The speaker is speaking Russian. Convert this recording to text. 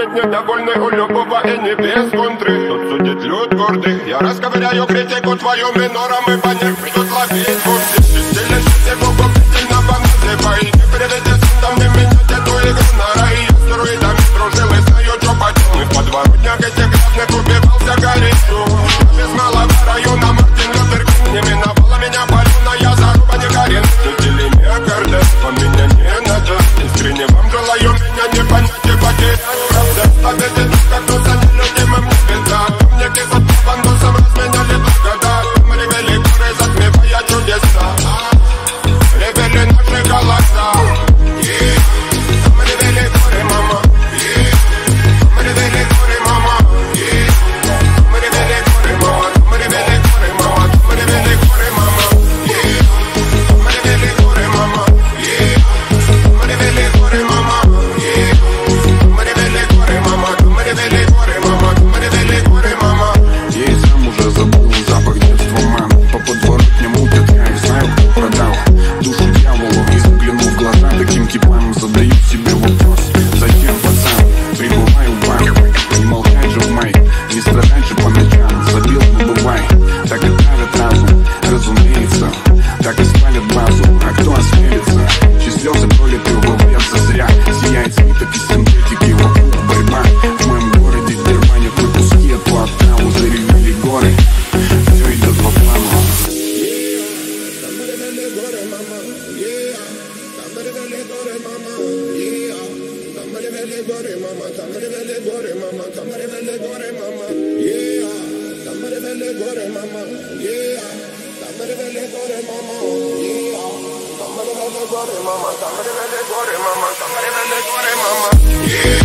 будет недовольный у любого и не без контры. Тут судит люд гордый. Я расковыряю критику твою минором, и по ней придут ловить бурды. Стиль его губительного называй. Не приведи сам не менять эту игру на рай. Я с друидами дружил и знаю, что почему. В подворотнях этих грязных убивался горячо. Я без малого района Мартин Лютер Кинг. Не миновала меня паленая заруба не горит. Жители миокарда, вам меня не надо. Искренне вам желаю меня не понять и потерять. Правда, победит, как кто за нелюдимым не беда. Мне кисот по бандусам разменяли благодать. Мы ревели горы, затмевая чудеса. Ревели наши голоса. Мы ревели горы, мама. Мы ревели горы, мама. Мы ревели горы, мама. Мы ревели горы, мама. Мы ревели горы, мама. Мы ревели горы, мама. Мы ревели горы, мама. Мы ревели горы, мама. Мы ревели горы, мама. Мы ревели горы, мама. Я и сам уже забыл запах детства мамы. По подворотням мутят, я и знаю, кто продал душу дьяволу. И заглянув в глаза таким типам, задаю себе вопрос: зачем, пацан, прибываю в бар? Не молчать же в май, не страдать же по ночам. Забил, ну бывай, так и травят разум, разумеется. Так и спалят базу, а кто осмелится? Чьи слезы пролиты уловятся зря. Сияет свиток из синтетики, вокруг борьба. В моем городе дерманят выпуски от плата. Заревели горы, все идет по плану. Mama,